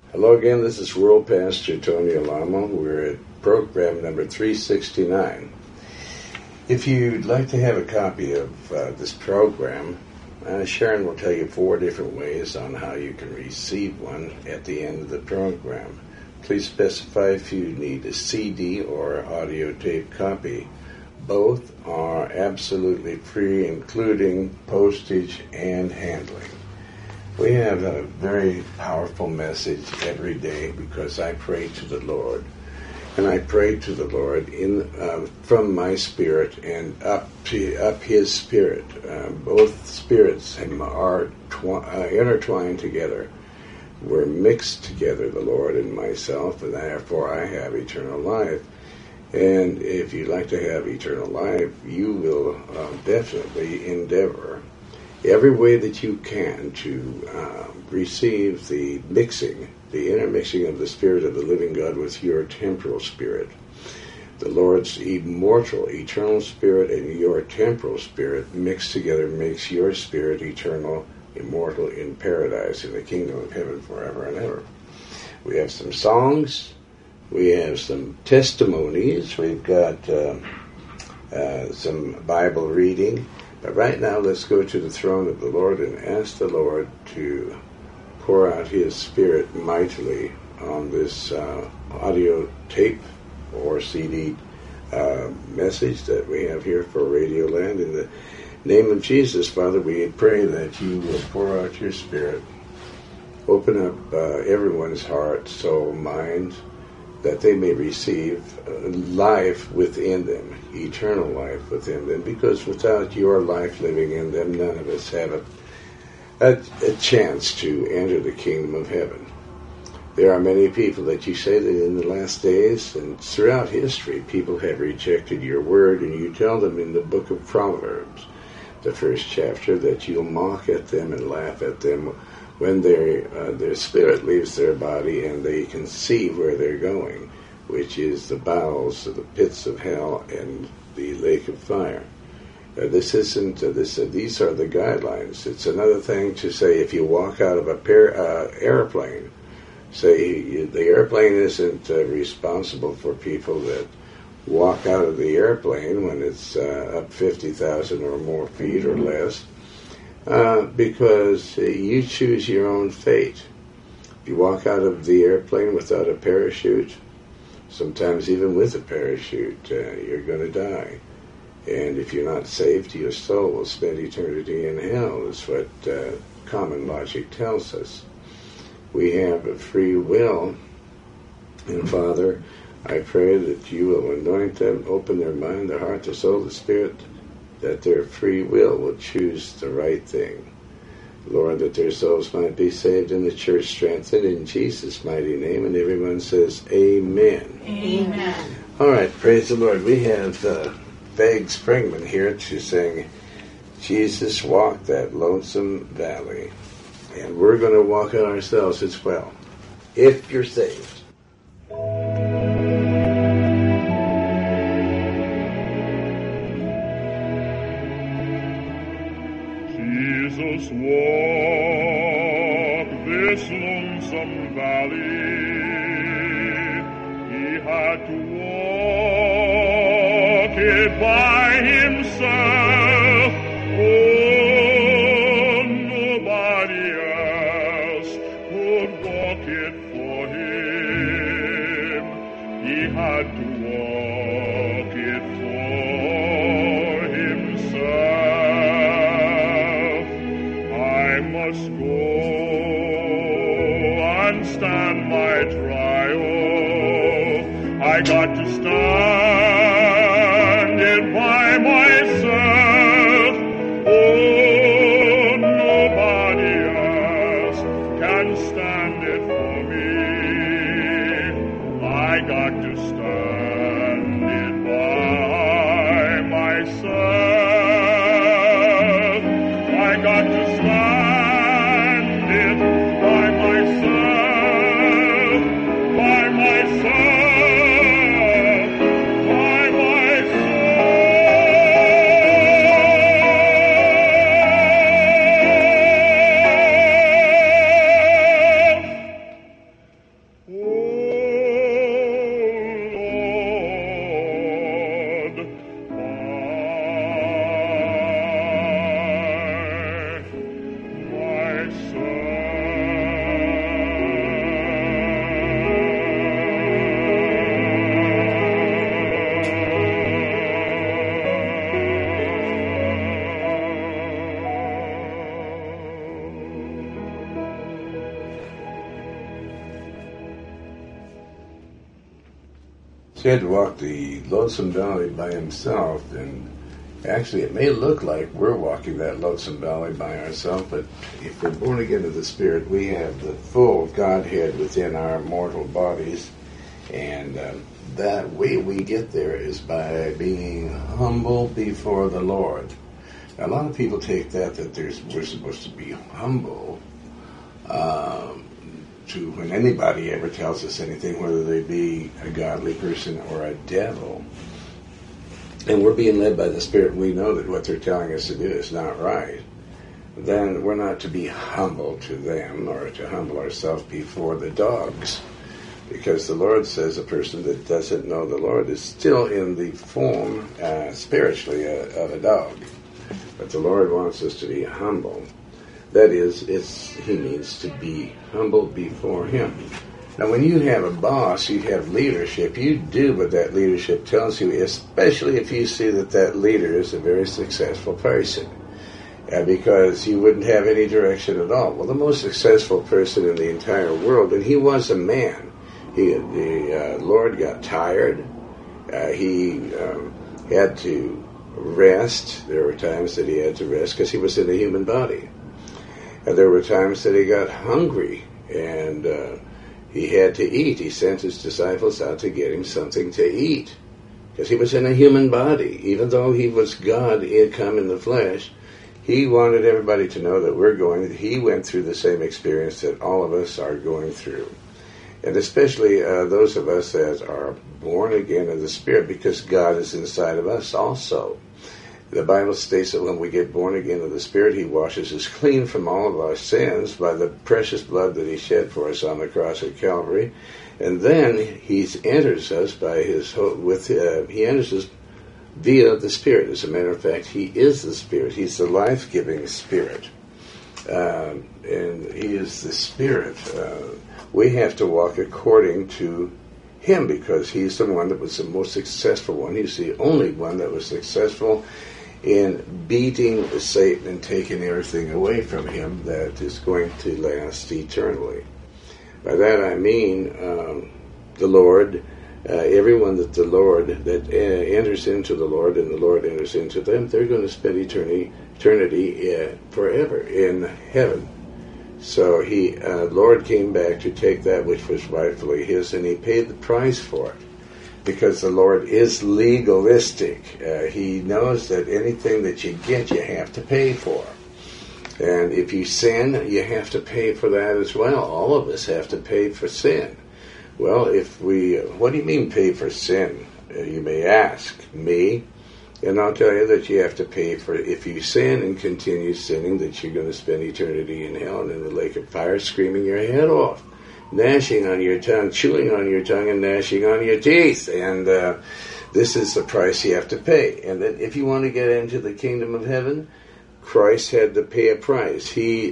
Hello again, this is World Pastor Tony Alamo. We're at program number 369. If you'd like to have a copy of this program, Sharon will tell you 4 different ways on how you can receive one at the end of the program. Please specify if you need a CD or audio tape copy. Both are absolutely free, including postage and handling. We have a very powerful message every day because I pray to the Lord. And I pray to the Lord from my spirit and up His spirit. Both spirits are intertwined together. We're mixed together, the Lord and myself, and therefore I have eternal life. And if you'd like to have eternal life, you will definitely endeavor every way that you can to receive the intermixing of the Spirit of the living God with your temporal spirit. The Lord's immortal, eternal spirit and your temporal spirit mixed together makes your spirit eternal, immortal in paradise, in the kingdom of heaven forever and ever. We have some songs. We have some testimonies. We've got some Bible reading. But right now, let's go to the throne of the Lord and ask the Lord to pour out His Spirit mightily on this audio tape or CD message that we have here for Radio Land. In the name of Jesus, Father, we pray that you will pour out your Spirit. Open up everyone's heart, soul, mind, that they may receive life within them, eternal life within them, because without your life living in them, none of us have a chance to enter the kingdom of heaven. There are many people that you say that in the last days and throughout history, people have rejected your word, and you tell them in the book of Proverbs, the first chapter, that you'll mock at them and laugh at them when their spirit leaves their body and they can see where they're going, which is the bowels of the pits of hell and the lake of fire. These are the guidelines. It's another thing to say if you walk out of a airplane, say the airplane isn't responsible for people that walk out of the airplane when it's up 50,000 or more feet or less. Because you choose your own fate. If you walk out of the airplane without a parachute, sometimes even with a parachute, you're going to die. And if you're not saved, your soul will spend eternity in hell, is what common logic tells us. We have a free will, and Father, I pray that you will anoint them, open their mind, their heart, their soul, the spirit, that their free will choose the right thing. Lord, that their souls might be saved and the church strengthened in Jesus' mighty name. And everyone says, Amen. Amen. All right, praise the Lord. We have Vag Springman here to sing Jesus Walked That Lonesome Valley. And we're going to walk it ourselves as well, if you're saved. Jesus walked this lonesome valley. He had to walk it by himself. Oh, nobody else could walk it for him. He had to walk it for himself. I must go and stand my trial. I got to stand it by myself. Oh, nobody else can stand it for me. I got to stand it by myself. I got to stand it by myself, by myself. he had to walk the Lonesome Valley by himself, and actually it may look like we're walking that Lonesome Valley by ourselves, but if we're born again of the Spirit, we have the full Godhead within our mortal bodies, and that way we get there is by being humble before the Lord. Now, a lot of people take that we're supposed to be humble to when anybody ever tells us anything, whether they be a godly person or a devil. And we're being led by the Spirit, we know that what they're telling us to do is not right. Then we're not to be humble to them or to humble ourselves before the dogs. Because the Lord says a person that doesn't know the Lord is still in the form, spiritually, of a dog. But the Lord wants us to be humble. That is, He means to be humble before Him. Now, when you have a boss, you have leadership, you do what that leadership tells you, especially if you see that that leader is a very successful person. Because you wouldn't have any direction at all. Well, the most successful person in the entire world, and he was a man. The Lord got tired. He had to rest. There were times that he had to rest because he was in a human body. And there were times that he got hungry, and he had to eat. He sent his disciples out to get him something to eat because he was in a human body. Even though he was God, he had come in the flesh, he wanted everybody to know that he went through the same experience that all of us are going through. And especially those of us that are born again of the Spirit, because God is inside of us also. The Bible states that when we get born again of the Spirit, He washes us clean from all of our sins by the precious blood that He shed for us on the cross at Calvary. And then He enters us He enters us via the Spirit. As a matter of fact, He is the Spirit. He's the life-giving Spirit. And He is the Spirit. We have to walk according to Him because He's the one that was the most successful one. He's the only one that was successful in beating Satan and taking everything away from him that is going to last eternally. By that I mean the Lord, everyone that enters into the Lord and the Lord enters into them, they're going to spend eternity forever in heaven. So Lord came back to take that which was rightfully His, and He paid the price for it. Because the Lord is legalistic. He knows that anything that you get, you have to pay for. And if you sin, you have to pay for that as well. All of us have to pay for sin. Well, what do you mean pay for sin? You may ask me, and I'll tell you that you have to pay for it. If you sin and continue sinning, that you're going to spend eternity in hell and in the lake of fire screaming your head off. Gnashing on your tongue, chewing on your tongue, and gnashing on your teeth. And this is the price you have to pay. And then if you want to get into the kingdom of heaven, Christ had to pay a price. He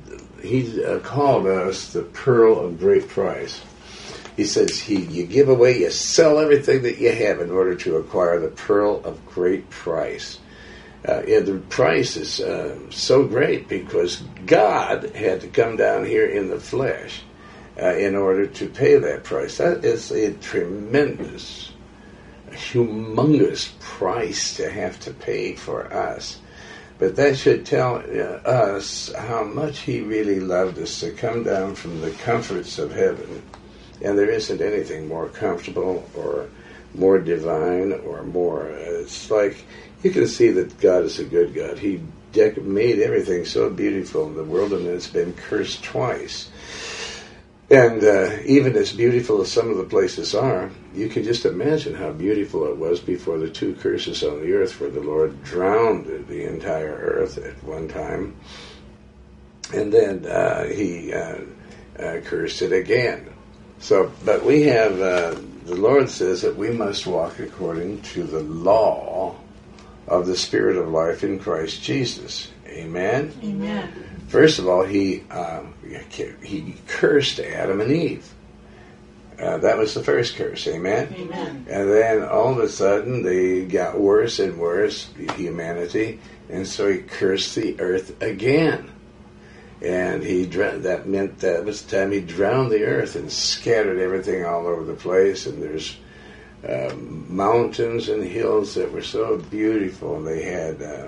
called us the pearl of great price. He says you give away, you sell everything that you have in order to acquire the pearl of great price. The price is so great because God had to come down here in the flesh in order to pay that price. That is a tremendous, humongous price to have to pay for us. But that should tell us how much He really loved us to come down from the comforts of heaven. And there isn't anything more comfortable or more divine or more... it's like you can see that God is a good God. He made everything so beautiful in the world, and it's been cursed twice. And even as beautiful as some of the places are, you can just imagine how beautiful it was before the two curses on the earth, where the Lord drowned the entire earth at one time. And then He cursed it again. So, but we have, the Lord says that we must walk according to the law of the Spirit of life in Christ Jesus. Amen? Amen. First of all, He cursed Adam and Eve. That was the first curse. Amen? Amen. And then all of a sudden they got worse and worse, humanity, and so He cursed the earth again. And that meant that was the time He drowned the earth and scattered everything all over the place, and there's mountains and hills that were so beautiful, and they had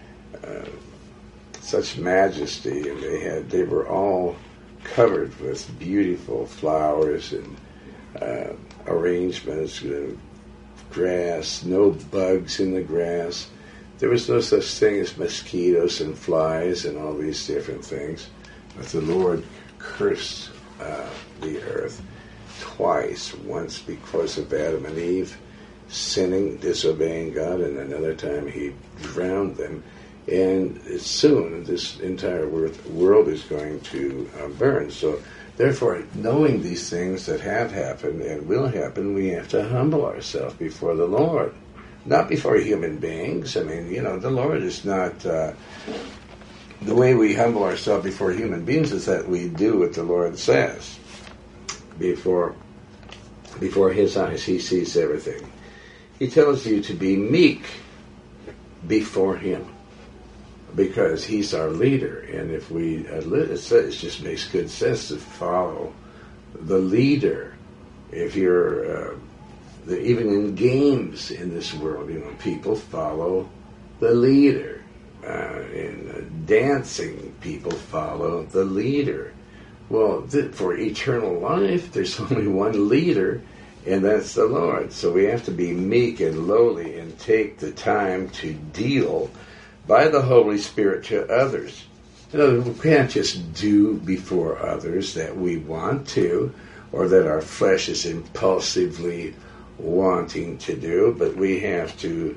such majesty, and they were all covered with beautiful flowers and arrangements, grass, no bugs in the grass. There was no such thing as mosquitoes and flies and all these different things. But the Lord cursed the earth twice, once because of Adam and Eve sinning, disobeying God, and another time he drowned them. And soon this entire world is going to burn. So therefore, knowing these things that have happened and will happen, we have to humble ourselves before the Lord. Not before human beings. I mean, the Lord is not... the way we humble ourselves before human beings is that we do what the Lord says. Before his eyes, he sees everything. He tells you to be meek before him, because he's our leader. And if it just makes good sense to follow the leader. If you're, even in games in this world, people follow the leader. In dancing, people follow the leader. Well, for eternal life, there's only one leader, and that's the Lord. So we have to be meek and lowly and take the time to deal by the Holy Spirit to others. We can't just do before others that we want to, or that our flesh is impulsively wanting to do, but we have to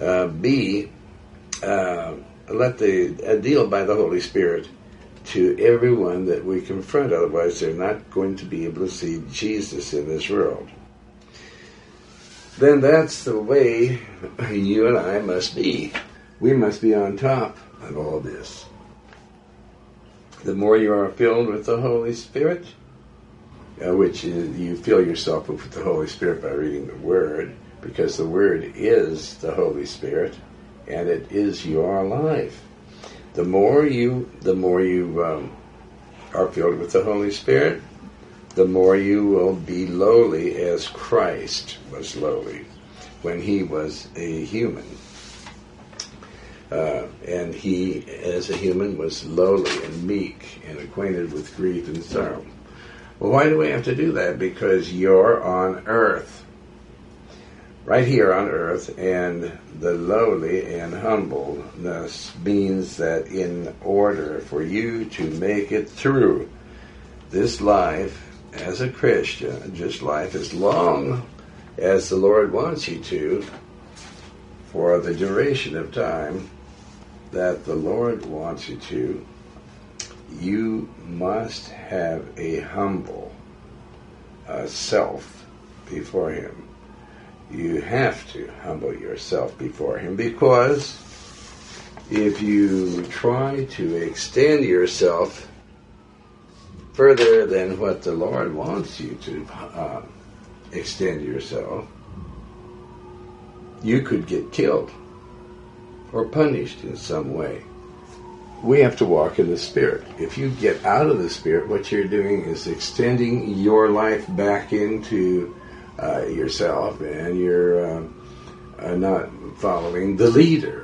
let the deal by the Holy Spirit to everyone that we confront. Otherwise, they're not going to be able to see Jesus in this world. Then that's the way you and I must be. We must be on top of all this. The more you are filled with the Holy Spirit, which you fill yourself with the Holy Spirit by reading the Word, because the Word is the Holy Spirit, and it is your life. The more you are filled with the Holy Spirit, the more you will be lowly as Christ was lowly when he was a human. And he, as a human, was lowly and meek and acquainted with grief and sorrow. Well, why do we have to do that? Because you're on earth. Right here on earth, and the lowly and humbleness means that in order for you to make it through this life as a Christian, just life as long as the Lord wants you to, for the duration of time that the Lord wants you to, you must have a humble self before him. You have to humble yourself before him, because if you try to extend yourself further than what the Lord wants you to extend yourself, you could get killed or punished in some way. We have to walk in the Spirit. If you get out of the Spirit, what you're doing is extending your life back into yourself, and you're not following the leader.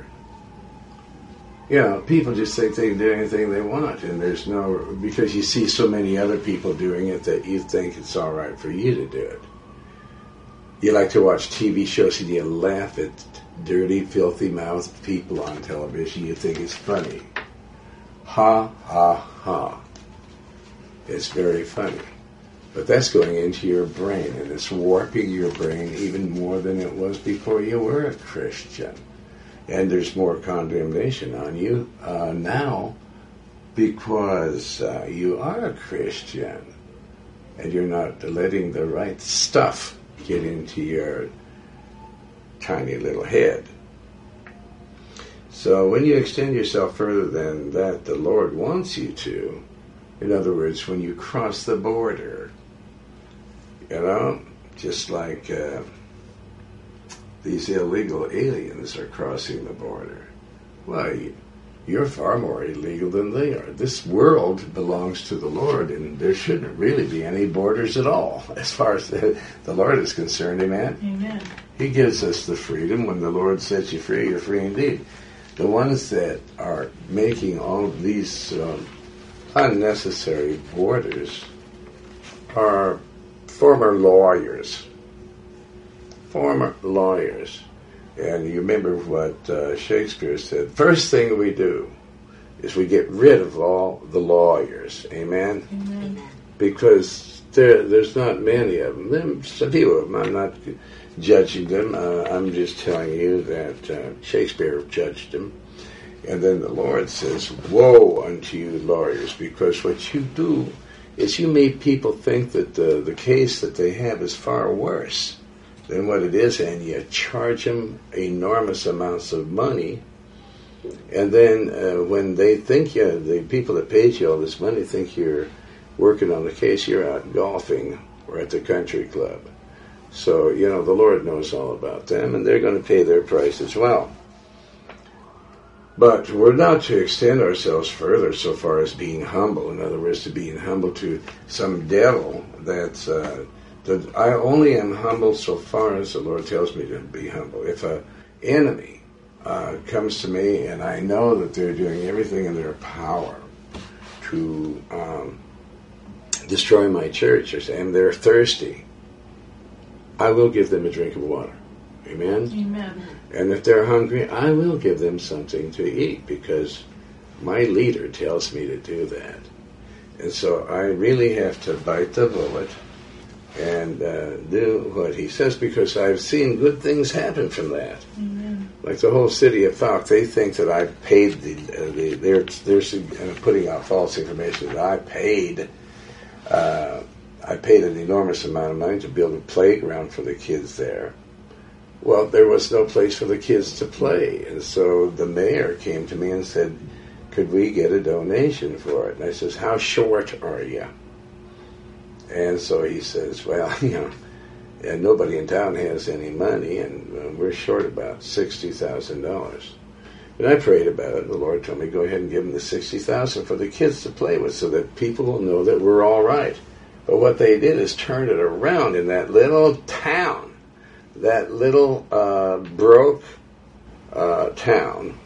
People just think they can do anything they want, and there's because you see so many other people doing it that you think it's all right for you to do it. You like to watch TV shows and you laugh at dirty, filthy-mouthed people on television. You think it's funny. Ha, ha, ha. It's very funny. But that's going into your brain, and it's warping your brain even more than it was before you were a Christian. And there's more condemnation on you now because you are a Christian, and you're not letting the right stuff get into your tiny little head. So when you extend yourself further than that the Lord wants you to, in other words, when you cross the border, just like these illegal aliens are crossing the border. Well, you're far more illegal than they are. This world belongs to the Lord, and there shouldn't really be any borders at all as far as the Lord is concerned. Amen? Amen. He gives us the freedom. When the Lord sets you free, you're free indeed. The ones that are making all of these unnecessary borders are former lawyers. Former lawyers. And you remember what Shakespeare said. First thing we do is we get rid of all the lawyers. Amen? Amen. Because there's not many of them. Some people of them, I'm not judging them. I'm just telling you that Shakespeare judged them. And then the Lord says, woe unto you lawyers, because what you do is you make people think that the case that they have is far worse than what it is, and you charge them enormous amounts of money. And then when they think the people that paid you all this money think you're working on the case, you're out golfing or at the country club. So, the Lord knows all about them, and they're going to pay their price as well. But we're not to extend ourselves further so far as being humble. In other words, to being humble to some devil that's... I only am humble so far as the Lord tells me to be humble. If an enemy comes to me and I know that they're doing everything in their power to destroy my church, and they're thirsty, I will give them a drink of water. Amen? Amen. And if they're hungry, I will give them something to eat, because my leader tells me to do that. And so I really have to bite the bullet and do what he says, because I've seen good things happen from that. Amen. Like the whole city of Falk, they think that I paid they're putting out false information that I paid an enormous amount of money to build a playground for the kids there. Well, there was no place for the kids to play, and so the mayor came to me and said, could we get a donation for it? And I says, how short are you? And so he says, well, and nobody in town has any money, and we're short about $60,000. And I prayed about it, and the Lord told me, go ahead and give them the $60,000 for the kids to play with, so that people will know that we're all right. But what they did is turn it around in that little town, that little broke town,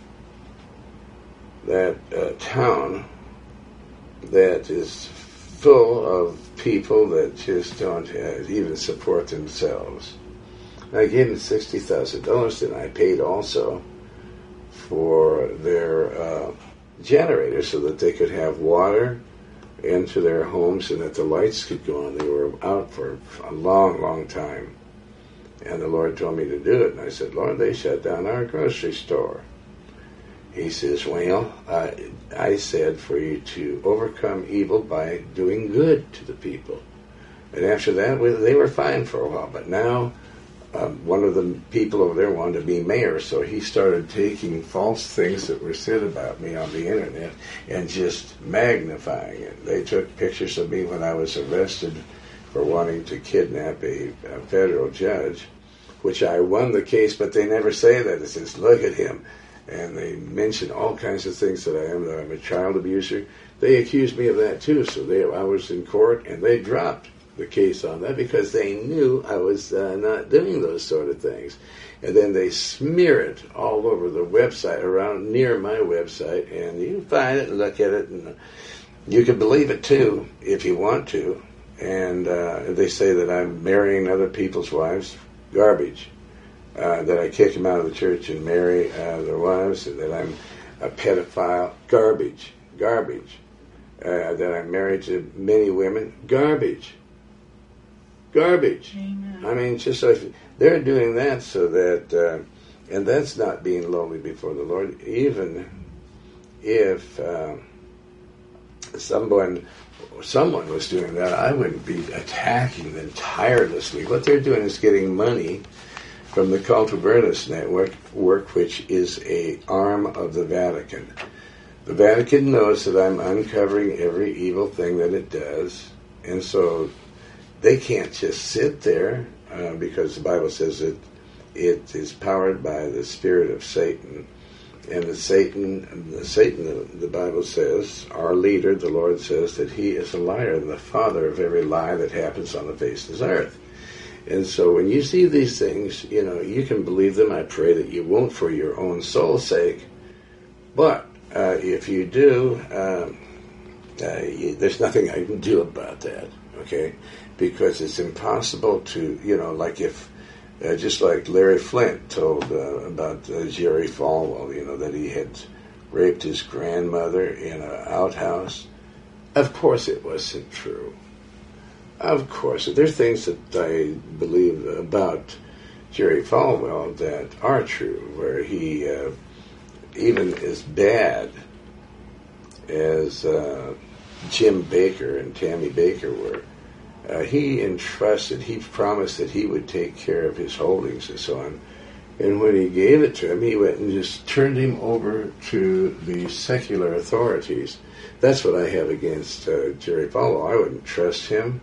that town that is full of people that just don't even support themselves. I gave them $60,000, and I paid also for their generator so that they could have water into their homes and that the lights could go on. They were out for a long, long time. And the Lord told me to do it. And I said, Lord, they shut down our grocery store. He says, well, I said for you to overcome evil by doing good to the people. And after that, they were fine for a while. But now, one of the people over there wanted to be mayor, so he started taking false things that were said about me on the internet and just magnifying it. They took pictures of me when I was arrested for wanting to kidnap a federal judge, which I won the case, but they never say that. It says, look at him. And they mention all kinds of things that I'm a child abuser. They accused me of that too, so I was in court, and they dropped the case on that because they knew I was not doing those sort of things. And then they smear it all over the website, around near my website, and you can find it and look at it, and you can believe it too if you want to. And they say that I'm marrying other people's wives. Garbage. That I kick them out of the church and marry their wives, and that I'm a pedophile. Garbage. Garbage. That I'm married to many women. Garbage. Garbage. Amen. I mean, just so they're doing that so that, and that's not being lowly before the Lord. Even if someone was doing that, I wouldn't be attacking them tirelessly. What they're doing is getting money from the Cultivernus Network, which is an arm of the Vatican. The Vatican knows that I'm uncovering every evil thing that it does, and so they can't just sit there because the Bible says that it is powered by the spirit of Satan, And the Bible says, our leader, the Lord says that he is a liar and the father of every lie that happens on the face of this earth. And so when you see these things, you can believe them. I pray that you won't for your own soul's sake. But if you do, there's nothing I can do about that, okay? Because it's impossible to, like if, just like Larry Flint told about Jerry Falwell, that he had raped his grandmother in an outhouse. Of course it wasn't true. Of course. There are things that I believe about Jerry Falwell that are true, where he, even as bad as Jim Baker and Tammy Baker were, he promised that he would take care of his holdings and so on. And when he gave it to him, he went and just turned him over to the secular authorities. That's what I have against Jerry Falwell. I wouldn't trust him.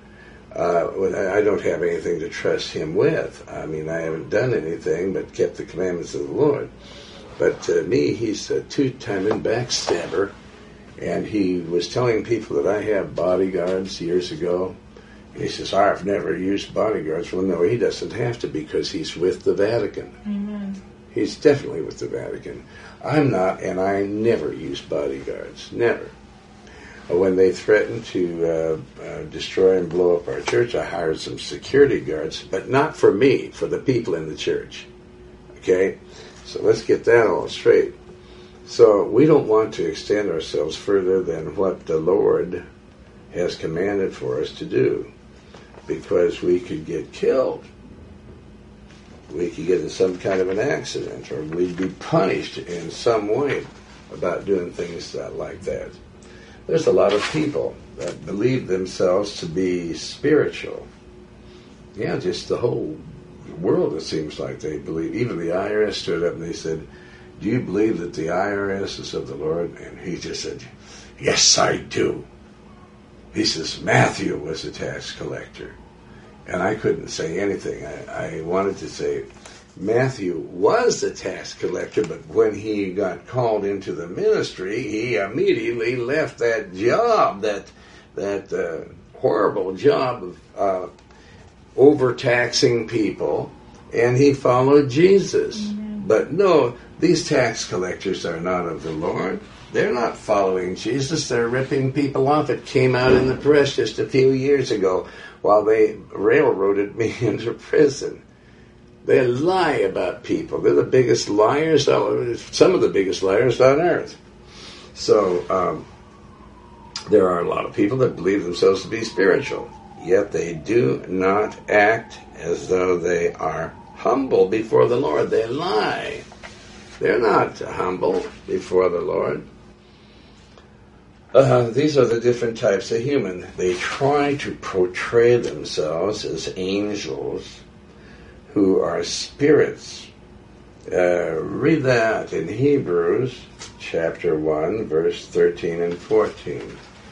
I don't have anything to trust him with. I mean, I haven't done anything but kept the commandments of the Lord. But to me, he's a two-timing backstabber. And he was telling people that I have bodyguards years ago. He says, I've never used bodyguards. Well, no, he doesn't have to because he's with the Vatican. Amen. He's definitely with the Vatican. I'm not, and I never use bodyguards. Never. When they threatened to destroy and blow up our church, I hired some security guards, but not for me, for the people in the church. Okay? So let's get that all straight. So we don't want to extend ourselves further than what the Lord has commanded for us to do, because we could get killed. We could get in some kind of an accident, or we'd be punished in some way about doing things like that. There's a lot of people that believe themselves to be spiritual. Yeah, just the whole world, it seems like they believe. Even the IRS stood up and they said, do you believe that the IRS is of the Lord? And he just said, yes, I do. He says, Matthew was a tax collector. And I couldn't say anything. I wanted to say, Matthew was a tax collector, but when he got called into the ministry, he immediately left that job, that horrible job of overtaxing people, and he followed Jesus. Mm-hmm. But no, these tax collectors are not of the Lord. They're not following Jesus. They're ripping people off. It came out in the press just a few years ago while they railroaded me into prison. They lie about people. They're the biggest liars, some of the biggest liars on earth. So there are a lot of people that believe themselves to be spiritual, yet they do not act as though they are humble before the Lord. They lie. They're not humble before the Lord. These are the different types of human. They try to portray themselves as angels who are spirits. Read that in Hebrews chapter 1, verse 13 and 14.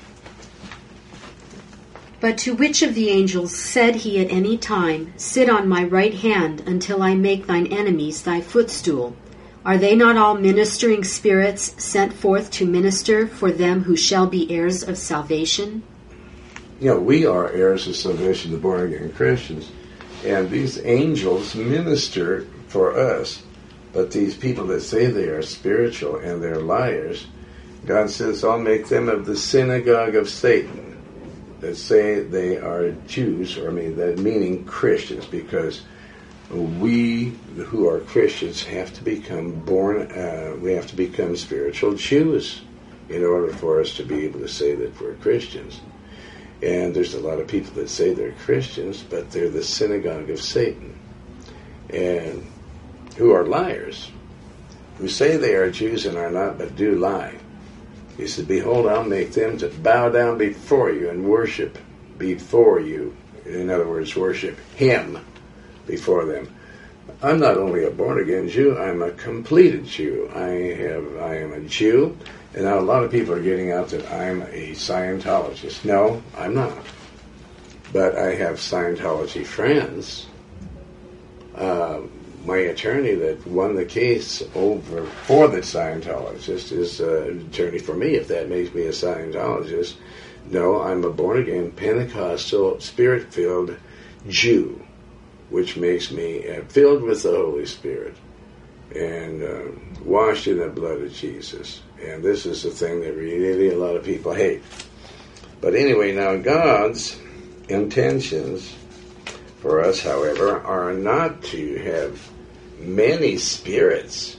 But to which of the angels said he at any time, sit on my right hand until I make thine enemies thy footstool? Are they not all ministering spirits sent forth to minister for them who shall be heirs of salvation? We are heirs of salvation, the born-again Christians. And these angels minister for us. But these people that say they are spiritual and they're liars, God says, I'll make them of the synagogue of Satan, that say they are Jews, that meaning Christians, because we who are Christians have to become we have to become spiritual Jews in order for us to be able to say that we're Christians. And there's a lot of people that say they're Christians, but they're the synagogue of Satan, and who are liars, who say they are Jews and are not, but do lie. He said, behold, I'll make them to bow down before you and worship before you. In other words, worship Him before them. I'm not only a born-again Jew, I'm a completed Jew. I am a Jew, and now a lot of people are getting out that I'm a Scientologist. No, I'm not. But I have Scientology friends. my attorney that won the case over for the Scientologist is an attorney for me, if that makes me a Scientologist. No, I'm a born-again, Pentecostal, Spirit-filled Jew, which makes me filled with the Holy Spirit and washed in the blood of Jesus. And this is the thing that really a lot of people hate. But anyway, now God's intentions for us, however, are not to have many spirits.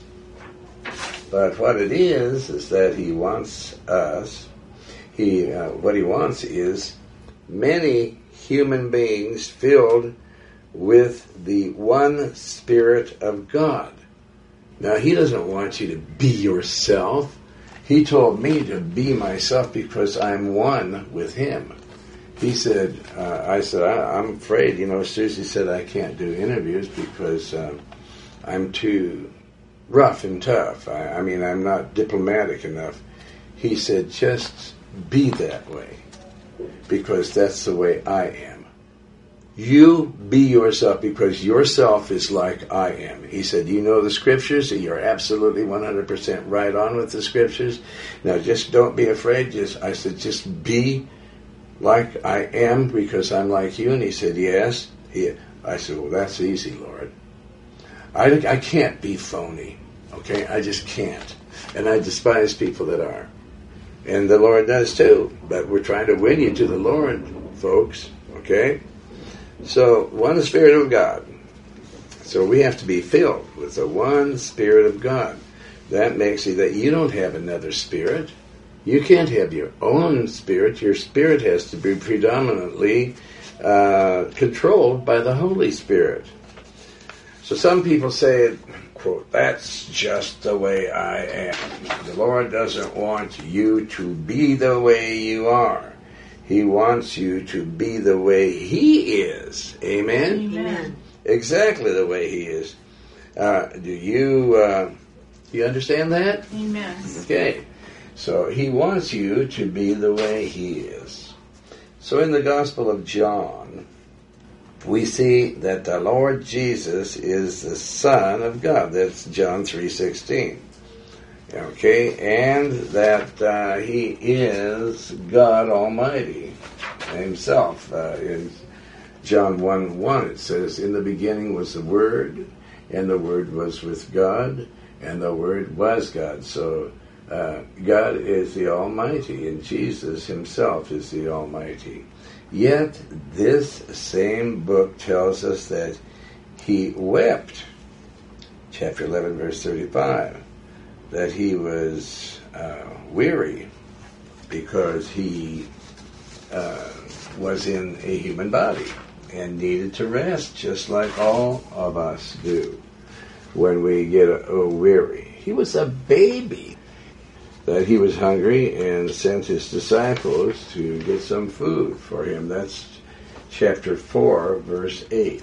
But what it is that He wants us, what He wants is many human beings filled with the one Spirit of God. Now, He doesn't want you to be yourself. He told me to be myself because I'm one with Him. He said, I said, I'm afraid, Susie said I can't do interviews because I'm too rough and tough. I mean, I'm not diplomatic enough. He said, just be that way because that's the way I am. You be yourself because yourself is like I am. He said, you know the scriptures, and you're absolutely 100% right on with the scriptures. Now just don't be afraid. I said, just be like I am because I'm like you. And he said, yes. I said, well, that's easy, Lord. I can't be phony. Okay? I just can't. And I despise people that are. And the Lord does too. But we're trying to win you to the Lord, folks. Okay? So, one Spirit of God. So we have to be filled with the one Spirit of God. That makes it that you don't have another spirit. You can't have your own spirit. Your spirit has to be predominantly controlled by the Holy Spirit. So some people say, quote, that's just the way I am. The Lord doesn't want you to be the way you are. He wants you to be the way He is. Amen? Amen. Exactly the way He is. Do you understand that? Amen. Okay. So He wants you to be the way He is. So in the Gospel of John, we see that the Lord Jesus is the Son of God. That's John 3:16. Okay, and that He is God Almighty Himself. In John 1:1 it says, in the beginning was the Word, and the Word was with God, and the Word was God. So God is the Almighty, and Jesus Himself is the Almighty. Yet this same book tells us that He wept, chapter 11, verse 35. That He was weary because He was in a human body and needed to rest, just like all of us do when we get weary. He was a baby. That He was hungry and sent His disciples to get some food for Him. That's chapter 4, verse 8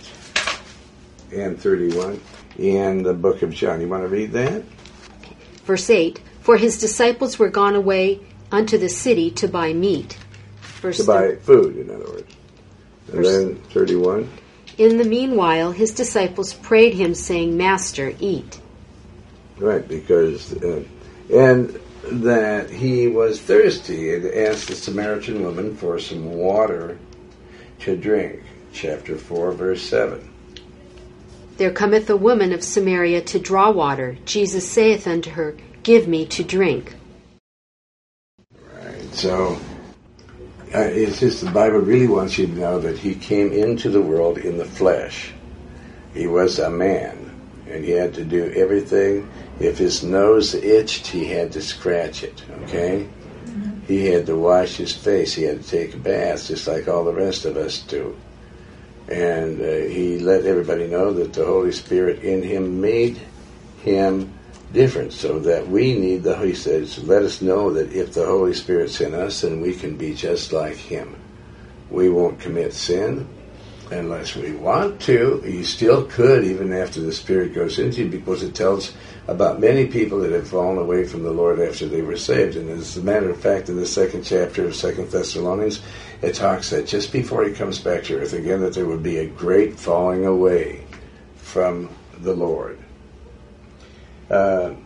and 31 in the book of John. You want to read that? Verse 8, for His disciples were gone away unto the city to buy meat. To buy food, in other words. And then 31. In the meanwhile, His disciples prayed Him, saying, Master, eat. Right, because, and that He was thirsty and asked the Samaritan woman for some water to drink. Chapter 4, verse 7. There cometh a woman of Samaria to draw water. Jesus saith unto her, Give me to drink. Right, so it's just the Bible really wants you to know that He came into the world in the flesh. He was a man, and He had to do everything. If His nose itched, He had to scratch it, okay? Mm-hmm. He had to wash His face. He had to take a bath, just like all the rest of us do. And He let everybody know that the Holy Spirit in Him made Him different, so that we need He says, let us know that if the Holy Spirit's in us, then we can be just like Him. We won't commit sin unless we want to. You still could, even after the Spirit goes into you, because it tells about many people that have fallen away from the Lord after they were saved. And as a matter of fact, in the second chapter of 2 Thessalonians, it talks that just before He comes back to earth again, that there would be a great falling away from the Lord. So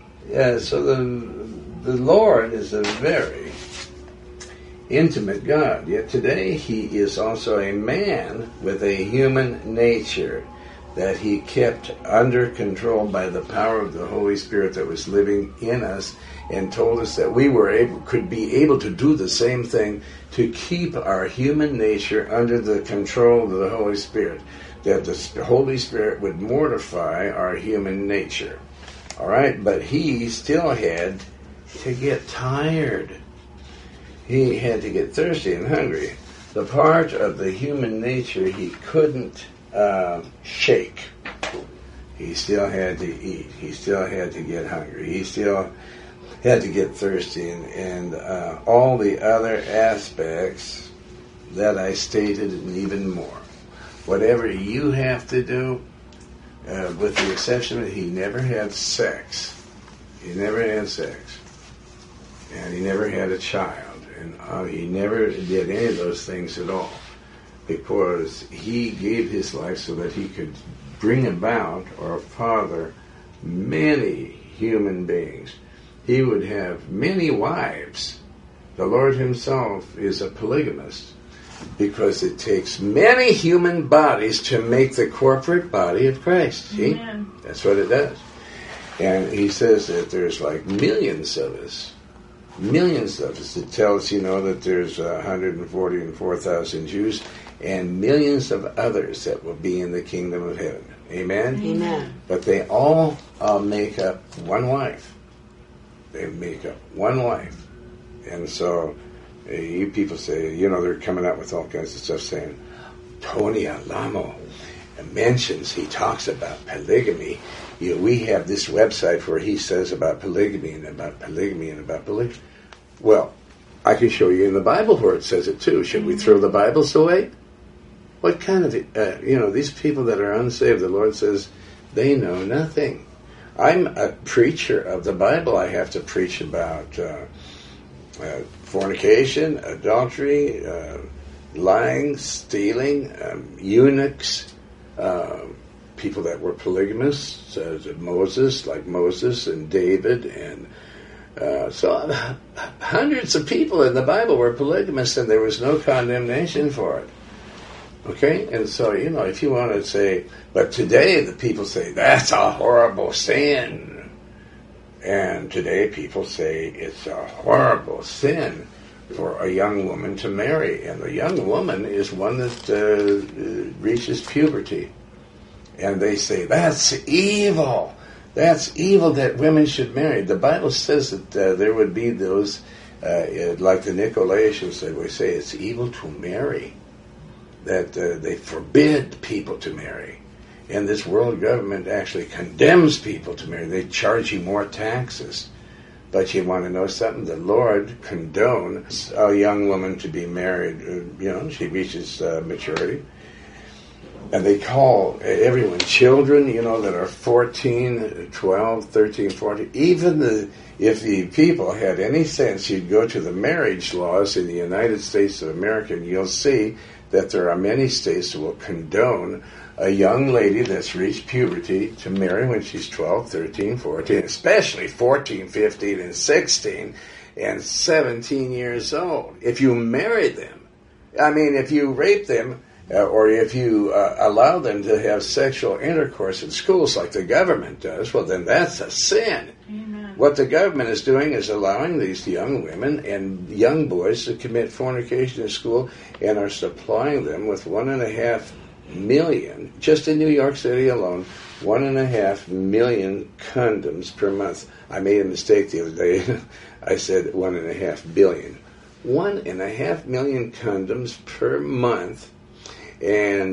the Lord is a very intimate God. Yet today he is also a man with a human nature that he kept under control by the power of the Holy Spirit that was living in us, and told us that we could be able to do the same thing, to keep our human nature under the control of the Holy Spirit, that the Holy Spirit would mortify our human nature. All right, but he still had to get tired. He had to get thirsty and hungry. The part of the human nature he couldn't shake. He still had to eat. He still had to get hungry. He still had to get thirsty, and all the other aspects that I stated, and even more. Whatever you have to do, with the exception that he never had sex. He never had sex. And he never had a child. And he never did any of those things at all. Because he gave his life so that he could bring about or father many human beings. He would have many wives. The Lord himself is a polygamist, because it takes many human bodies to make the corporate body of Christ. See? Amen. That's what it does. And he says that there's like millions of us. Millions of us. It tells, that there's 144,000 Jews and millions of others that will be in the kingdom of heaven. Amen? Amen. But they all make up one wife. They make up one wife. And so you people say, they're coming out with all kinds of stuff saying, Tony Alamo he talks about polygamy. We have this website where he says about polygamy and about polygamy and about polygamy. Well, I can show you in the Bible where it says it too. Should we throw the Bibles away? What kind of, these people that are unsaved, the Lord says, they know nothing. I'm a preacher of the Bible. I have to preach about fornication, adultery, lying, stealing, eunuchs, people that were polygamists, like Moses and David, and so hundreds of people in the Bible were polygamists, and there was no condemnation for it. Okay? And so, if you want to say, but today the people say, that's a horrible sin. And today people say it's a horrible sin for a young woman to marry. And the young woman is one that reaches puberty. And they say, that's evil. That's evil that women should marry. The Bible says that there would be those, like the Nicolaitans, that would say it's evil to marry. That they forbid people to marry. And this world government actually condemns people to marry. They charge you more taxes. But you want to know something? The Lord condones a young woman to be married. She reaches maturity. And they call everyone children, that are 14, 12, 13, 14. Even if the people had any sense, you'd go to the marriage laws in the United States of America, and you'll see that there are many states that will condone a young lady that's reached puberty to marry when she's 12, 13, 14, especially 14, 15, and 16, and 17 years old. If you marry them, if you rape them, or if you allow them to have sexual intercourse in schools like the government does, well, then that's a sin. Amen. What the government is doing is allowing these young women and young boys to commit fornication in school, and are supplying them with 1.5 million, just in New York City alone, 1.5 million condoms per month. I made a mistake the other day. I said 1.5 billion. 1.5 million condoms per month. And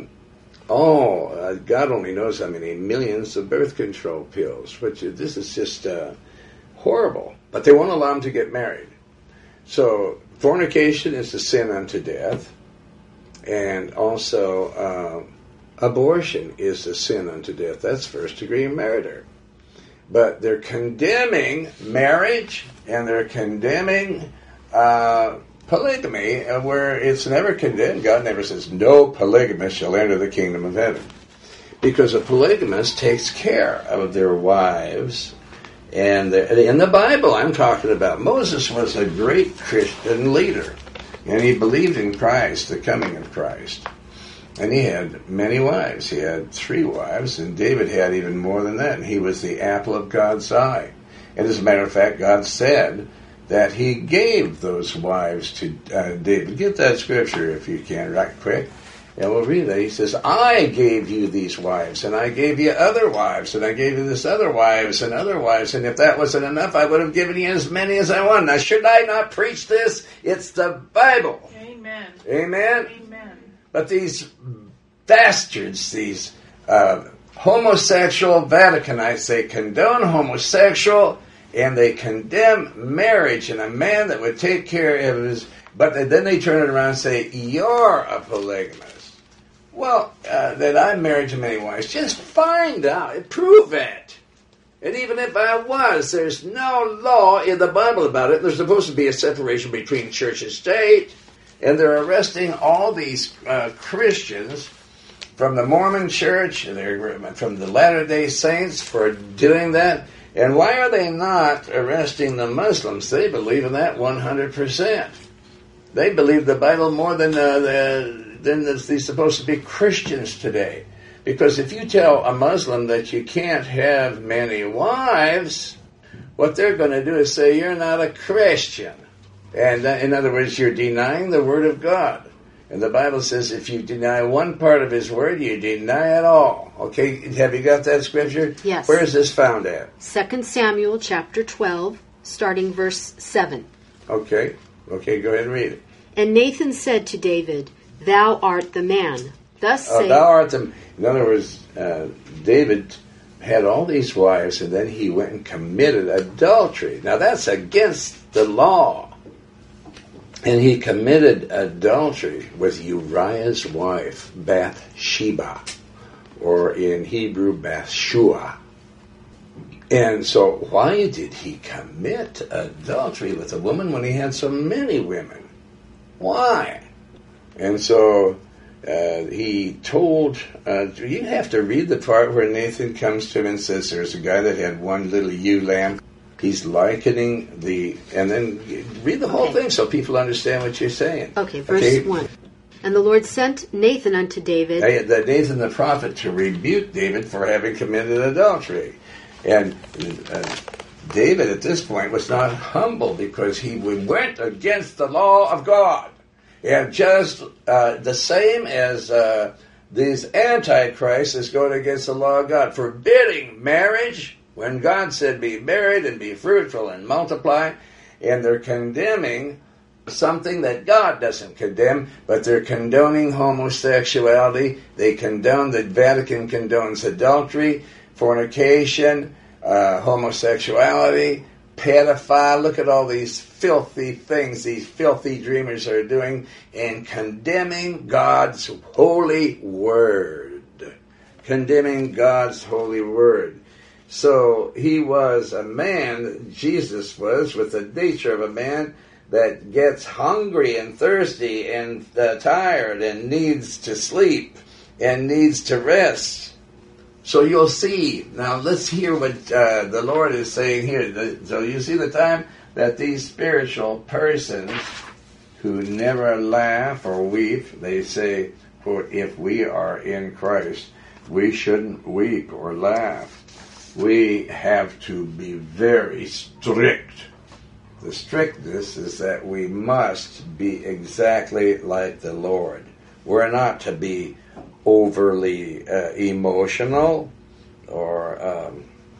God only knows how many millions of birth control pills. Which this is just horrible. But they won't allow them to get married. So fornication is a sin unto death. And also abortion is a sin unto death. That's first-degree murder. But they're condemning marriage, and they're condemning polygamy, where it's never condemned. God never says, no polygamist shall enter the kingdom of heaven. because a polygamist takes care of their wives. And in the Bible, I'm talking about, Moses was a great Christian leader. And he believed in Christ, the coming of Christ. And he had many wives. He had 3 wives, and David had even more than that. And he was the apple of God's eye. And as a matter of fact, God said that he gave those wives to David. Get that scripture if you can, right quick. And we'll read that. He says, I gave you these wives, and I gave you other wives, and I gave you this other wives and other wives, and if that wasn't enough, I would have given you as many as I want. Now, should I not preach this? It's the Bible. Amen. Amen? Amen. But these bastards, these homosexual Vaticanites, they condone homosexual, and they condemn marriage, and a man that would take care of his... But then they turn it around and say, you're a polygamist. Well, that I'm married to many wives, just find out, prove it. And even if I was, there's no law in the Bible about it. There's supposed to be a separation between church and state. And they're arresting all these Christians from the Mormon church, and from the Latter-day Saints for doing that. And why are they not arresting the Muslims? They believe in that 100%. They believe the Bible more than these supposed to be Christians today. Because if you tell a Muslim that you can't have many wives, what they're going to do is say, you're not a Christian. And in other words, you're denying the Word of God. And the Bible says if you deny one part of His Word, you deny it all. Okay, have you got that scripture? Yes. Where is this found at? 2 Samuel chapter 12, starting verse 7. Okay, go ahead and read it. And Nathan said to David, Thou art the man. Thus say... Thou art the... In other words, David had all these wives, and then he went and committed adultery. Now that's against the law. And he committed adultery with Uriah's wife, Bathsheba, or in Hebrew, Bathshua. And so why did he commit adultery with a woman when he had so many women? Why? And so he told, you have to read the part where Nathan comes to him and says, there's a guy that had one little ewe lamb. He's likening and then read the whole thing so people understand what you're saying. Okay, verse 1. And the Lord sent Nathan unto David. Nathan the prophet to rebuke David for having committed adultery. And David at this point was not humble because he went against the law of God. And just the same as these antichrists is going against the law of God, forbidding marriage when God said be married and be fruitful and multiply, and they're condemning something that God doesn't condemn, but they're condoning homosexuality. They condone, the Vatican condones adultery, fornication, homosexuality, pedophile. Look at all these filthy things these filthy dreamers are doing, and condemning God's holy word. Condemning God's holy word. So he was a man, Jesus was, with the nature of a man that gets hungry and thirsty and tired and needs to sleep and needs to rest. So you'll see. Now let's hear what the Lord is saying here. So you see the time that these spiritual persons who never laugh or weep, they say, quote, if we are in Christ, we shouldn't weep or laugh. We have to be very strict. The strictness is that we must be exactly like the Lord. We're not to be overly emotional or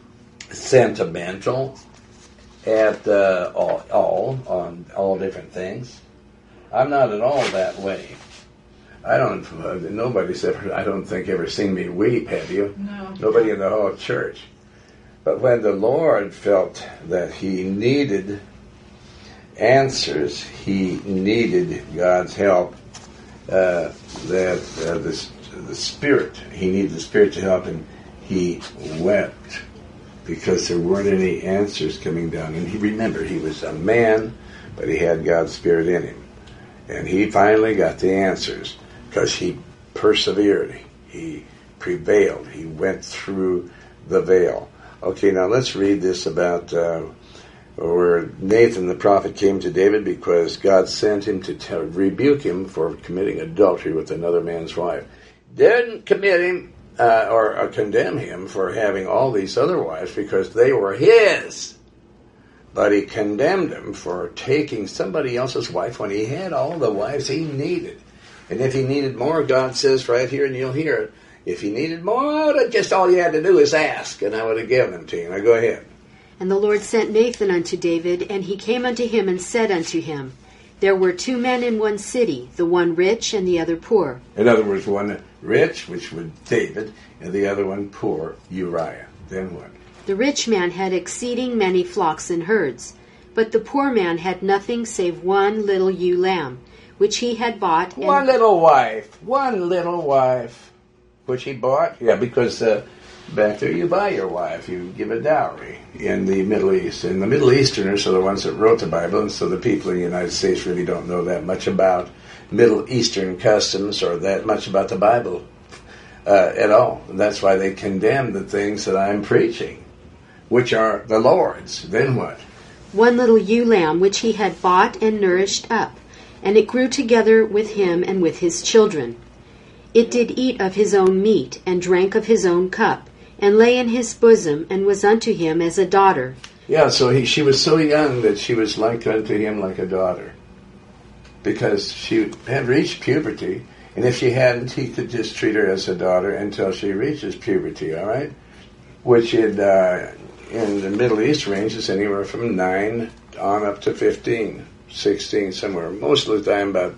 sentimental at all different things. I'm not at all that way. Nobody's ever, I don't think, ever seen me weep, have you? No. Nobody in the whole church. But when the Lord felt that he needed answers, he needed God's help, the Spirit, he needed the Spirit to help him, he wept because there weren't any answers coming down. And remember, he was a man, but he had God's Spirit in him. And he finally got the answers because he persevered. He prevailed. He went through the veil. Okay, now let's read this about where Nathan the prophet came to David because God sent him to rebuke him for committing adultery with another man's wife. Didn't commit him or condemn him for having all these other wives because they were his. But he condemned him for taking somebody else's wife when he had all the wives he needed. And if he needed more, God says right here, and you'll hear it, if he needed more, just all you had to do is ask, and I would have given them to you. Now go ahead. And the Lord sent Nathan unto David, and he came unto him and said unto him, There were 2 men in one city, the one rich and the other poor. In other words, one rich, which was David, and the other one poor, Uriah. Then what? The rich man had exceeding many flocks and herds, but the poor man had nothing save one little ewe lamb, which he had bought. One little wife, which he bought. Yeah, because back there you buy your wife, you give a dowry in the Middle East. And the Middle Easterners are the ones that wrote the Bible, and so the people in the United States really don't know that much about Middle Eastern customs or that much about the Bible at all. And that's why they condemn the things that I'm preaching, which are the Lord's. Then what? One little ewe lamb which he had bought and nourished up, and it grew together with him and with his children. It did eat of his own meat, and drank of his own cup, and lay in his bosom, and was unto him as a daughter. Yeah, so she was so young that she was like unto him like a daughter, because she had reached puberty, and if she hadn't, he could just treat her as a daughter until she reaches puberty, all right? Which in the Middle East ranges anywhere from 9 on up to 15, 16, somewhere. Most of the time about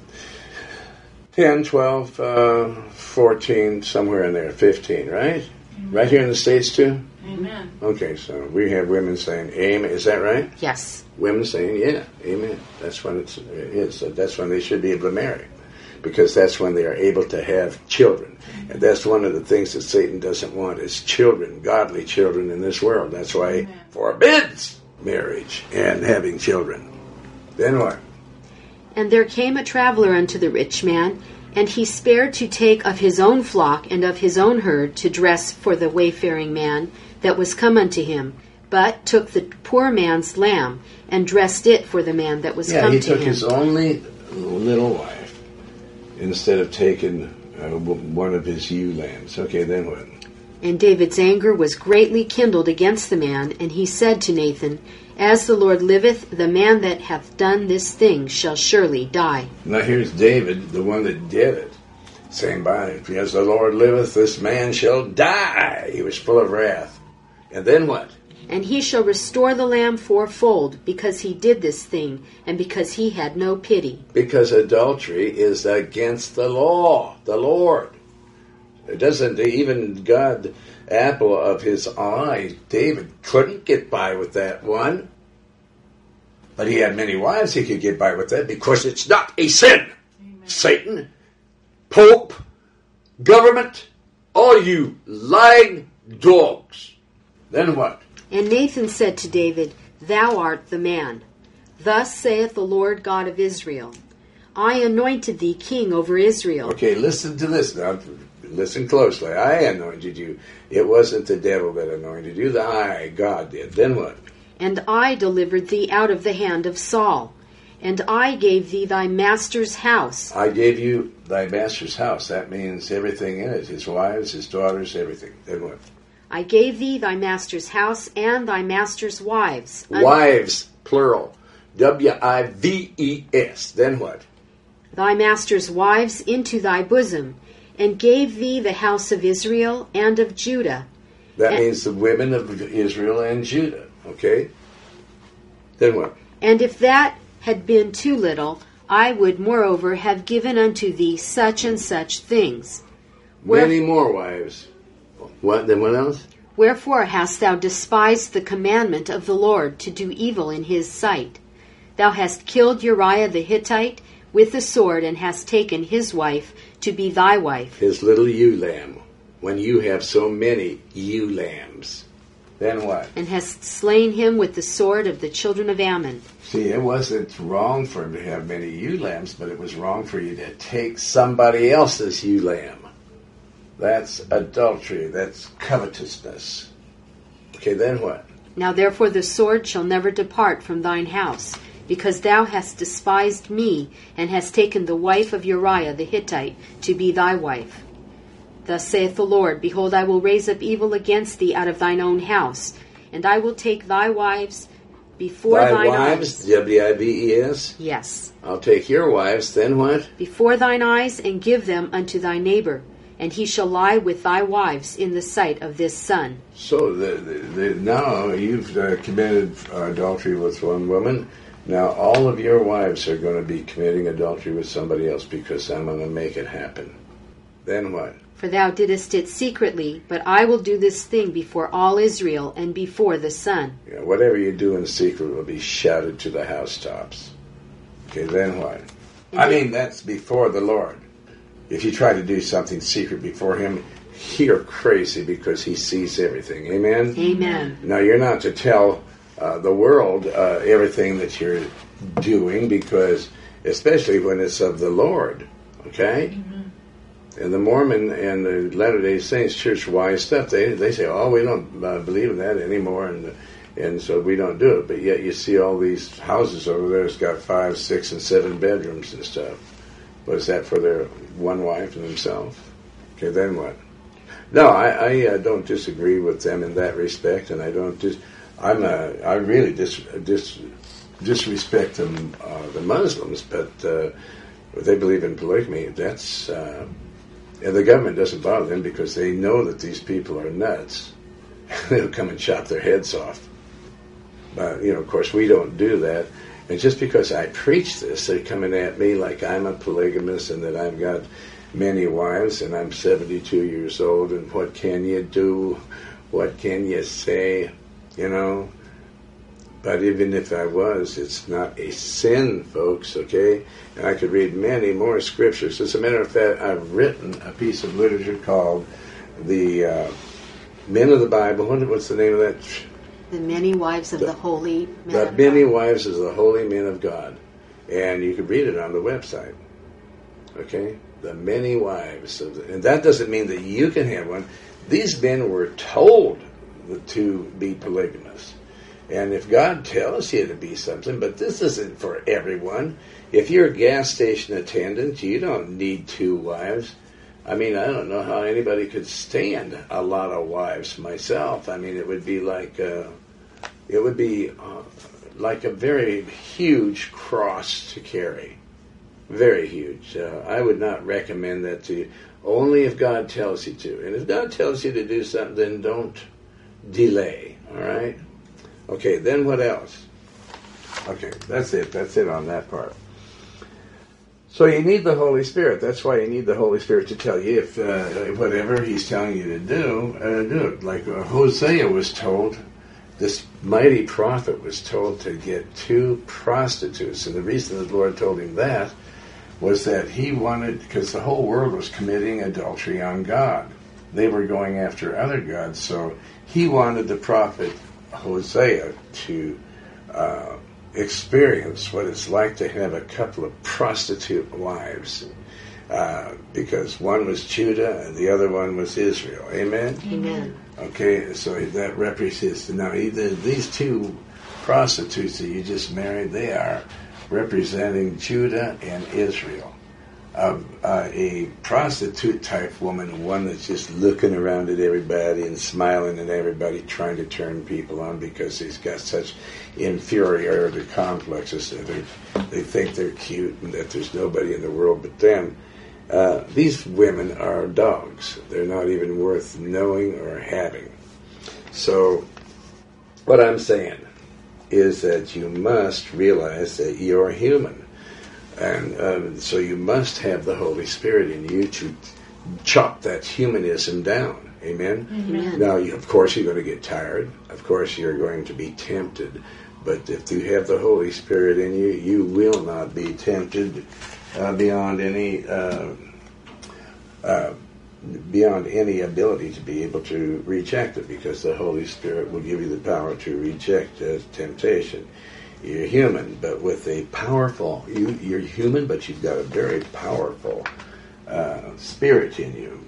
10, 12, 14, somewhere in there, 15, right? Amen. Right here in the States too? Amen. Okay, so we have women saying amen. Is that right? Yes. Women saying, yeah, amen. That's when it is. That's when they should be able to marry, because that's when they are able to have children. And that's one of the things that Satan doesn't want is children, godly children in this world. That's why he forbids marriage and having children. Then what? And there came a traveler unto the rich man, and he spared to take of his own flock and of his own herd to dress for the wayfaring man that was come unto him, but took the poor man's lamb and dressed it for the man that was come to him. Yeah, he took his only little wife instead of taking one of his ewe lambs. Okay, then what? And David's anger was greatly kindled against the man, and he said to Nathan, As the Lord liveth, the man that hath done this thing shall surely die. Now here's David, the one that did it, saying by it, As the Lord liveth, this man shall die. He was full of wrath. And then what? And he shall restore the lamb fourfold, because he did this thing, and because he had no pity. Because adultery is against the law, the Lord. It doesn't, even God, apple of his eye, David couldn't get by with that one. But he had many wives he could get by with that because it's not a sin. Amen. Satan, Pope, government, all you lying dogs. Then what? And Nathan said to David, Thou art the man. Thus saith the Lord God of Israel, I anointed thee king over Israel. Okay, listen to this now. Listen closely. I anointed you. It wasn't the devil that anointed you. God did. Then what? And I delivered thee out of the hand of Saul. And I gave thee thy master's house. I gave you thy master's house. That means everything in it. His wives, his daughters, everything. Then what? I gave thee thy master's house and thy master's wives. Wives, plural. W-I-V-E-S. Then what? Thy master's wives into thy bosom, and gave thee the house of Israel and of Judah. That means the women of Israel and Judah. Okay? Then what? And if that had been too little, I would moreover have given unto thee such and such things. Many more wives. What? Then what else? Wherefore hast thou despised the commandment of the Lord to do evil in his sight? Thou hast killed Uriah the Hittite with the sword, and hast taken his wife to be thy wife. His little ewe lamb, when you have so many ewe lambs. Then what? And hast slain him with the sword of the children of Ammon. See, it wasn't wrong for him to have many ewe lambs, but it was wrong for you to take somebody else's ewe lamb. That's adultery. That's covetousness. Okay, then what? Now therefore the sword shall never depart from thine house, because thou hast despised me, and hast taken the wife of Uriah the Hittite to be thy wife. Thus saith the Lord, Behold, I will raise up evil against thee out of thine own house, and I will take thy wives before thine eyes. W-I-V-E-S? Yes. I'll take your wives, then what? Before thine eyes, and give them unto thy neighbor, and he shall lie with thy wives in the sight of this sun. So now you've committed adultery with one woman. Now all of your wives are going to be committing adultery with somebody else because I'm going to make it happen. Then what? For thou didst it secretly, but I will do this thing before all Israel and before the sun. You know, whatever you do in secret will be shouted to the housetops. Okay, then what? I mean, that's before the Lord. If you try to do something secret before Him, you're crazy because He sees everything. Amen? Amen. Now, you're not to tell the world everything that you're doing, because, especially when it's of the Lord, okay? Mm-hmm. And the Mormon and the Latter-day Saints church-wise stuff, they say, oh, we don't believe in that anymore, and so we don't do it. But yet you see all these houses over there that's got 5, 6, and 7 bedrooms and stuff. Was that for their one wife and themselves? Okay, then what? No, I don't disagree with them in that respect, and I I really disrespect them, the Muslims, but they believe in polygamy. That's and the government doesn't bother them because they know that these people are nuts. They'll come and chop their heads off. But of course, we don't do that. And just because I preach this, they're coming at me like I'm a polygamist and that I've got many wives and I'm 72 years old, and what can you do? What can you say? But even if I was, it's not a sin, folks, okay? And I could read many more scriptures. As a matter of fact, I've written a piece of literature called The Men of the Bible. What's the name of that? The Many Wives of the Holy Men The of Many God. Wives of the Holy Men of God. And you can read it on the website, okay? The Many Wives of the... And that doesn't mean that you can have one. These men were told to be polygamous. And if God tells you to be something, but this isn't for everyone. If you're a gas station attendant, you don't need 2 wives. I mean, I don't know how anybody could stand a lot of wives myself. I mean, it would be like a very huge cross to carry. Very huge. I would not recommend that to you. Only if God tells you to. And if God tells you to do something, then don't delay. All right? Okay, then what else? Okay, that's it. That's it on that part. So you need the Holy Spirit. That's why you need the Holy Spirit to tell you if whatever He's telling you to do it. Like Hosea was told, this mighty prophet was told to get 2 prostitutes. And the reason the Lord told him that was that He wanted, because the whole world was committing adultery on God. They were going after other gods. So He wanted the prophet Hosea to experience what it's like to have a couple of prostitute wives, because one was Judah and the other one was Israel. Amen? Amen. Okay, so that represents, now these 2 prostitutes that you just married, they are representing Judah and Israel. A prostitute-type woman, one that's just looking around at everybody and smiling at everybody, trying to turn people on because he's got such inferiority complexes that they think they're cute and that there's nobody in the world but them. These women are dogs. They're not even worth knowing or having. So what I'm saying is that you must realize that you're human. And so you must have the Holy Spirit in you to chop that humanism down. Amen? Amen. Now, of course, you're going to get tired. Of course, you're going to be tempted. But if you have the Holy Spirit in you, you will not be tempted beyond any ability to be able to reject it, because the Holy Spirit will give you the power to reject temptation. You're human, but with a powerful... You're human, but you've got a very powerful spirit in you.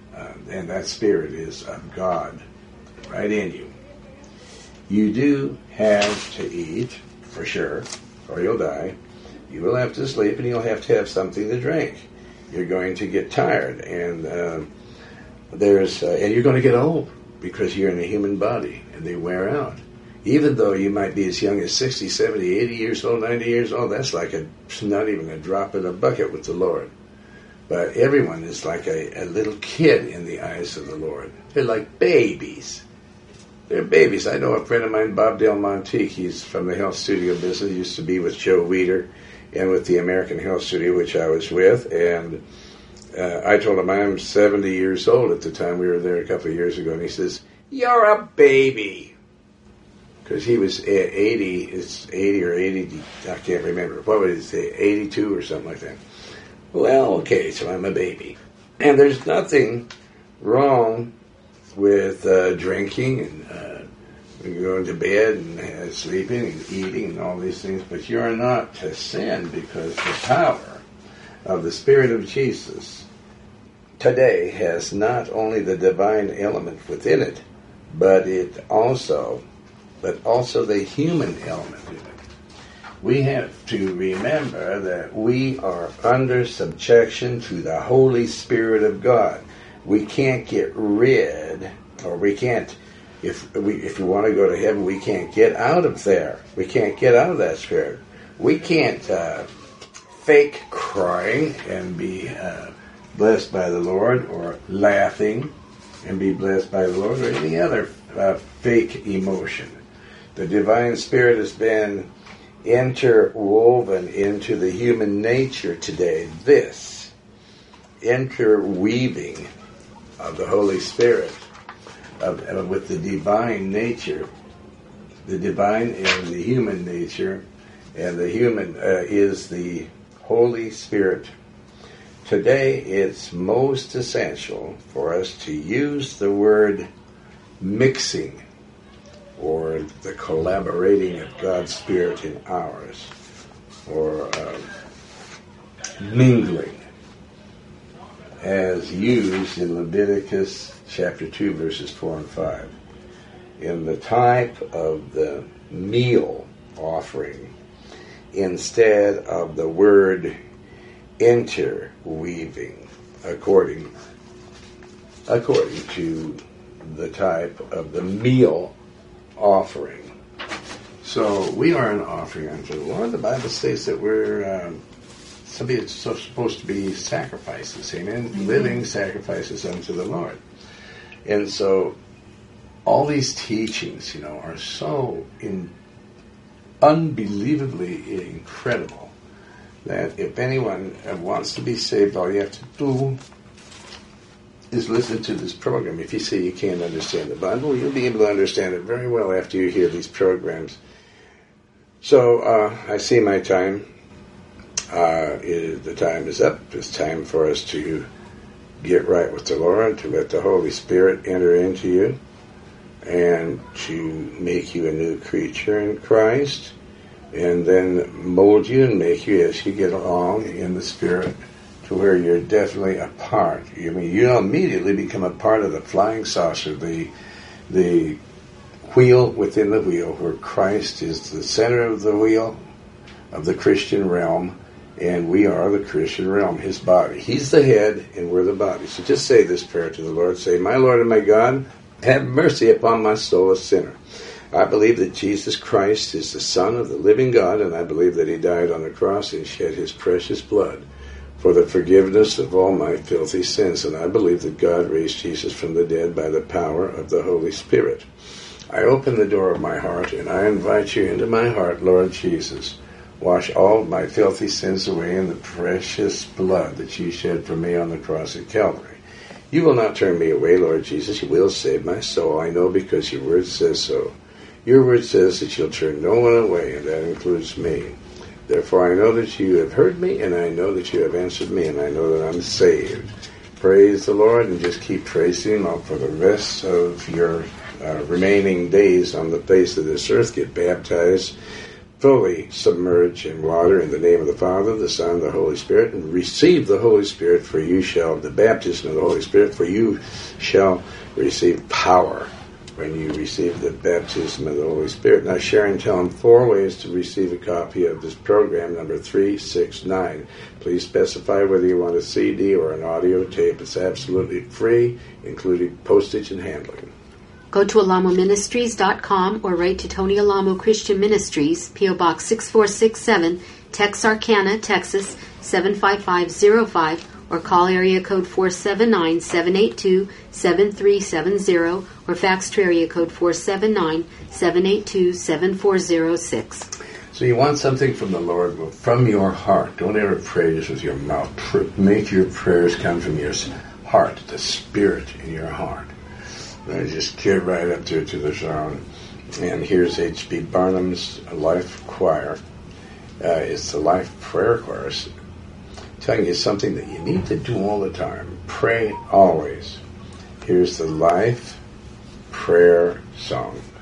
and that Spirit is of God right in you. You do have to eat, for sure, or you'll die. You will have to sleep, and you'll have to have something to drink. You're going to get tired, and and you're going to get old, because you're in a human body, and they wear out. Even though you might be as young as 60, 70, 80 years old, 90 years old, that's like not even a drop in a bucket with the Lord. But everyone is like a little kid in the eyes of the Lord. They're like babies. They're babies. I know a friend of mine, Bob Del Monteque. He's from the health studio business. He used to be with Joe Weider and with the American Health Studio, which I was with. And I told him I'm 70 years old at the time. We were there a couple of years ago. And he says, "You're a baby." Because he was 80. It's 80 or 80. I can't remember. What would he say? 82 or something like that. Well, okay, so I'm a baby. And there's nothing wrong with drinking and going to bed and sleeping and eating and all these things, but you're not to sin, because the power of the Spirit of Jesus today has not only the divine element within it, but also the human element in it. We have to remember that we are under subjection to the Holy Spirit of God. We can't get rid, or we can't, if we want to go to heaven, we can't get out of there. We can't get out of that spirit. We can't fake crying and be blessed by the Lord, or laughing and be blessed by the Lord, or any other fake emotion. The divine Spirit has been interwoven into the human nature today. This interweaving of the Holy Spirit with the divine nature, the divine and the human nature, and the human is the Holy Spirit. Today it's most essential for us to use the word mixing, or the collaborating of God's Spirit in ours, or mingling, as used in Leviticus chapter 2, verses 4 and 5. In the type of the meal offering, instead of the word interweaving, according to the type of the meal offering. So we are an offering unto the Lord. The Bible states that we're somebody that's supposed to be sacrifices, amen? Living sacrifices unto the Lord. And so all these teachings, are so unbelievably incredible that if anyone wants to be saved, all you have to do is listen to this program. If you say you can't understand the Bible, you'll be able to understand it very well after you hear these programs. So I see my time. The time is up. It's time for us to get right with the Lord, to let the Holy Spirit enter into you, and to make you a new creature in Christ, and then mold you and make you as you get along in the Spirit, to where you're definitely a part. You immediately become a part of the flying saucer, the wheel within the wheel, where Christ is the center of the wheel of the Christian realm, and we are the Christian realm, His body. He's the head, and we're the body. So just say this prayer to the Lord. Say, "My Lord and my God, have mercy upon my soul, a sinner. I believe that Jesus Christ is the Son of the living God, and I believe that He died on the cross and shed His precious blood for the forgiveness of all my filthy sins. And I believe that God raised Jesus from the dead by the power of the Holy Spirit. I open the door of my heart, and I invite you into my heart, Lord Jesus. Wash all my filthy sins away in the precious blood that you shed for me on the cross at Calvary. You will not turn me away, Lord Jesus. You will save my soul. I know, because your word says so. Your word says that you'll turn no one away, and that includes me. Therefore, I know that you have heard me, and I know that you have answered me, and I know that I'm saved." Praise the Lord, and just keep praising Him for the rest of your remaining days on the face of this earth. Get baptized. fully submerge in water in the name of the Father, the Son, and the Holy Spirit, and receive the Holy Spirit, for you shall, the baptism of the Holy Spirit, for you shall receive power when you receive the baptism of the Holy Spirit. Now, Sharon, tell them 4 ways to receive a copy of this program, number 369. Please specify whether you want a CD or an audio tape. It's absolutely free, including postage and handling. Go to alamoministries.com or write to Tony Alamo Christian Ministries, P.O. Box 6467, Texarkana, Texas 75505, or call area code 479-782-7370, or fax to area code 479-782-7406. So you want something from the Lord, well, from your heart. Don't ever pray just with your mouth. Make your prayers come from your heart, the Spirit in your heart. Just get right up there to the throne. And here's H.B. Barnum's Life Choir. It's the Life Prayer Chorus. Telling you something that you need to do all the time. Pray always. Here's the Life Prayer Song.